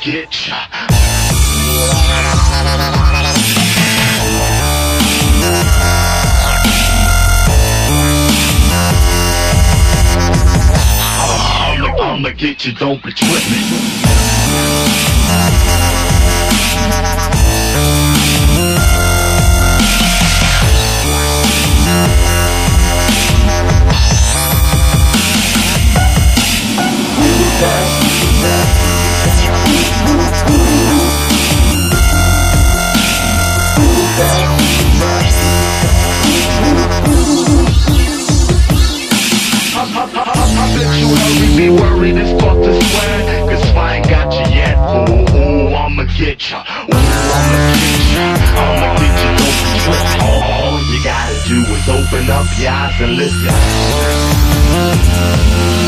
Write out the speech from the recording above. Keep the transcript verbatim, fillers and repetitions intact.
get ya. I'ma get you, don't be trippin'. Be worried and start to swear, cause if I ain't got you yet, ooh, ooh, I'ma get ya. Ooh, I'ma get ya, I'ma get you, don't be trippin'. All you gotta do is open up your eyes and listen.